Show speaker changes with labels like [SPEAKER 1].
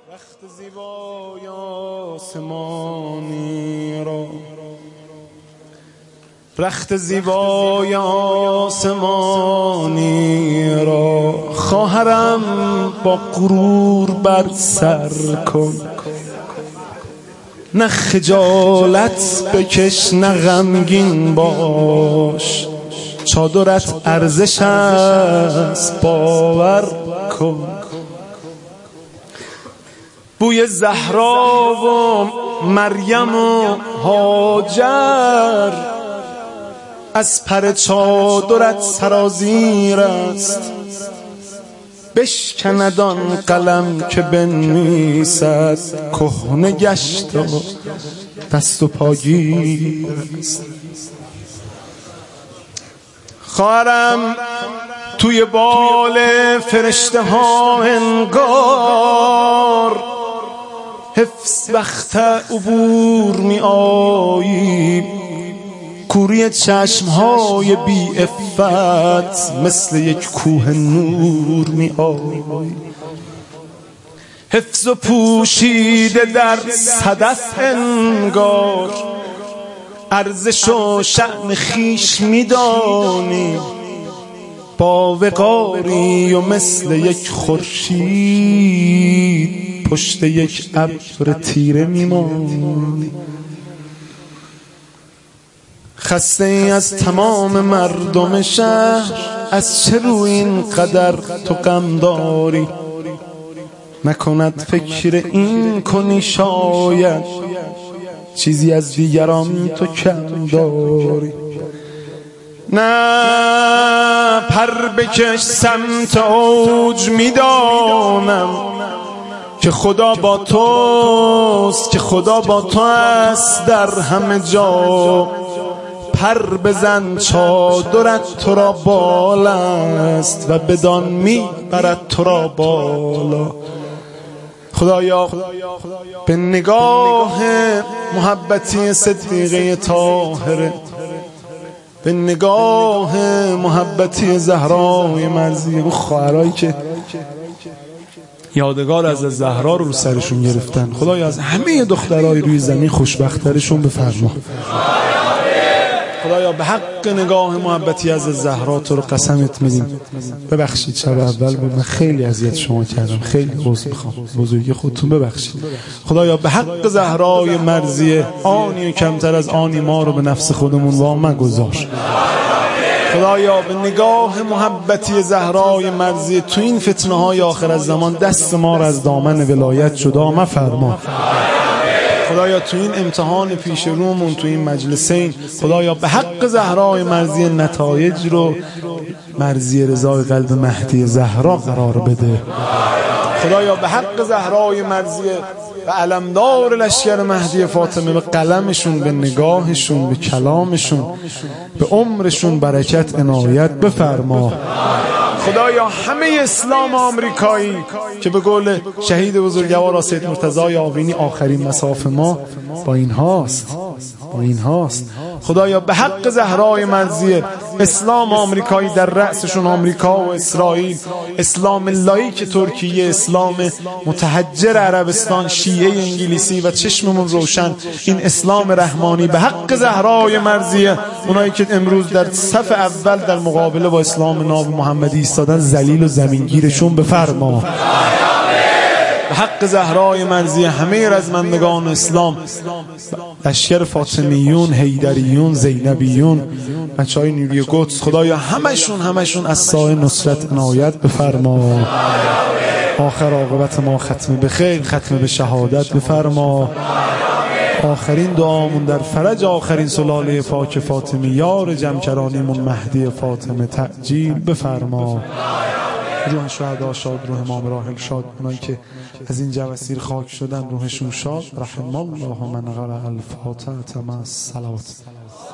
[SPEAKER 1] رخت زیبای آسمانی را، رخت زیبای آسمانی را خواهرم با غرور بر سر کن. نه خجالت بکش نه غمگین باش، چادرت ارزش است باور کن. بوی زهرا و مریم و هاجر از پر چادرت سرازیر است. بشکند آن قلم که بنویسد، کهنه گشت و دست و پاگیر است. خواهرم توی بال فرشته ها انگار حفظ وقت عبور می آیی. کوری چشمهای بی عفت مثل یک کوه نور می آیی. حفظ و پوشیده در صدف انگار ارزش و شأن خویش می دانی. با وقاری و مثل یک خورشید پشت یک ابر تیره میمانی. خسته ای از تمام مردم شهر، از چه روی اینقدر تو غم داری؟ نکند فکر این کنی شاید چیزی از دیگران تو کم داری. نه پر بکش سمت اوج، میدانم که خدا با توست، که خدا با تو است در همه جا. پر بزن چادرت تو را بالا است و بدان میبرد تو را بالا. خدایا به نگاه محبتی صدیقه طاهره، به نگاه محبتی زهرای مرضیه، اون خواهرایی که یادگار از زهرا رو سرشون گرفتن، خدایا از همه دخترای روی زمین خوشبخترشون بفرما. خدایا به حق نگاه محبتی از زهرا تو رو قسمت میدیم. ببخشید شب اول من خیلی اذیت شما کردم، خیلی عذر میخوام، بزرگی خودتون ببخشید. خدایا به حق زهرای مرضیه آنی و کمتر از آنی ما رو به نفس خودمون وام مگذار. خدایا به نگاه محبتی زهرای مرضیه تو این فتنه های آخر از زمان دست ما رو از دامن ولایت جدا مفرما. خدایا تو این امتحان پیش رومون تو این مجلسین، خدایا به حق زهرای مرضیه نتایج رو مرضیه رضای قلب مهدی زهرا قرار بده. خدایا به حق زهرای مرضیه و علمدار لشکر مهدی فاطمه به قلمشون، به نگاهشون، به کلامشون، به عمرشون برکت عنایت بفرما. خدایا همه اسلام آمریکایی که به قول شهید بزرگوار سید مرتضی آوینی آخرین مساف ما با این هاست، با این هاست. خدایا به حق زهرای مرضیه اسلام آمریکایی در رأسشون آمریکا و اسرائیل، اسلام لایک ترکیه، اسلام متحجر عربستان، شیعه انگلیسی و چشممون روشن این اسلام رحمانی، به حق زهرای مرضیه اونایی که امروز در صف اول در مقابله با اسلام ناب محمدی ایستادن ذلیل و زمینگیرشون بفرما. به حق زهرای مرضیه همه رزمندگان اسلام، لشکر فاطمیون، حیدریون، زینبیون، بچهای نیروی قدس، خدایا همشون از سایه نصرت عنایت بفرما. آخر عاقبت ما ختم به خیر، ختم به شهادت بفرما. آخرین دعامون در فرج آخرین سلاله پاک فاطمی یار جمکرانیمون مهدی فاطمه تعجیل بفرما. روح شهدا شاد، روح امام راحل شاد، اونایی که از این جواسیر خاک شدن روحشون شاد. رحم الله من قرأ الفاتحه مع الصلوات.